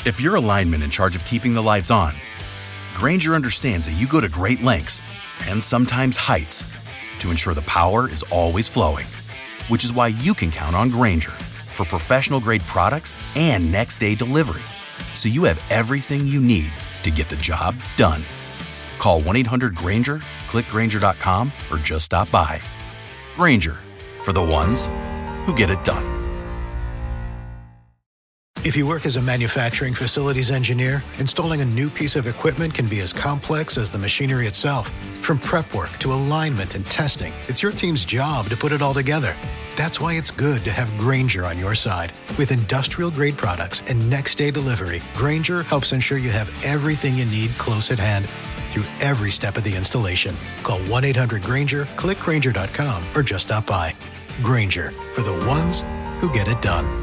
If you're a lineman in charge of keeping the lights on, Grainger understands that you go to great lengths, and sometimes heights, to ensure the power is always flowing. Which is why you can count on Grainger for professional-grade products and next-day delivery, so you have everything you need to get the job done. Call 1-800-GRAINGER, click Grainger.com, or just stop by. Grainger, for the ones who get it done. If you work as a manufacturing facilities engineer, installing a new piece of equipment can be as complex as the machinery itself. From prep work to alignment and testing, it's your team's job to put it all together. That's why it's good to have Grainger on your side. With industrial-grade products and next-day delivery, Grainger helps ensure you have everything you need close at hand through every step of the installation. Call 1-800-GRAINGER, click Grainger.com, or just stop by. Grainger, for the ones who get it done.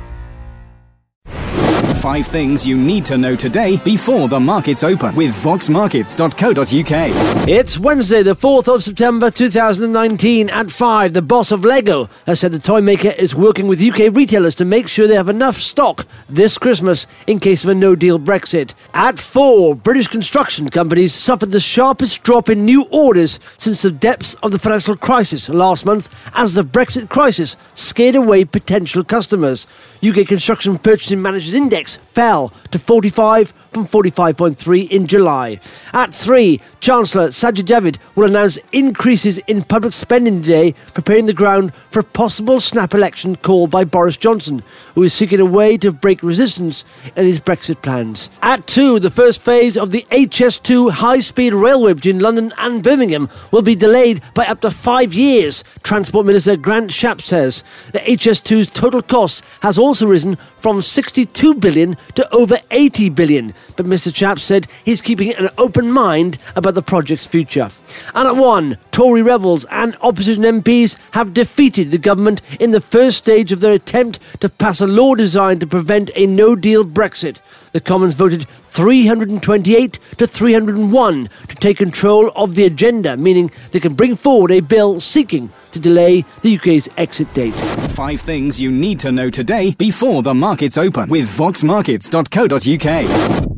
5 things you need to know today before the markets open with voxmarkets.co.uk. It's Wednesday, the 4th of September 2019 at 5. The boss of Lego has said the toy maker is working with UK retailers to make sure they have enough stock this Christmas in case of a no-deal Brexit. At 4, British construction companies suffered the sharpest drop in new orders since the depths of the financial crisis last month as the Brexit crisis scared away potential customers. UK Construction Purchasing Managers Index fell to 45 from 45.3 in July. At 3, Chancellor Sajid Javid will announce increases in public spending today, preparing the ground for a possible snap election called by Boris Johnson, who is seeking a way to break resistance in his Brexit plans. At 2, the first phase of the HS2 high-speed railway between London and Birmingham will be delayed by up to 5 years, Transport Minister Grant Shapps says. The HS2's total cost has also risen from 62 billion to over 80 billion. But Mr. Shapps said he's keeping an open mind about the project's future. And at 1, Tory rebels and opposition MPs have defeated the government in the first stage of their attempt to pass a law designed to prevent a no-deal Brexit. The Commons voted 328 to 301 to take control of the agenda, meaning they can bring forward a bill seeking to delay the UK's exit date. 5 things you need to know today before the markets open with voxmarkets.co.uk.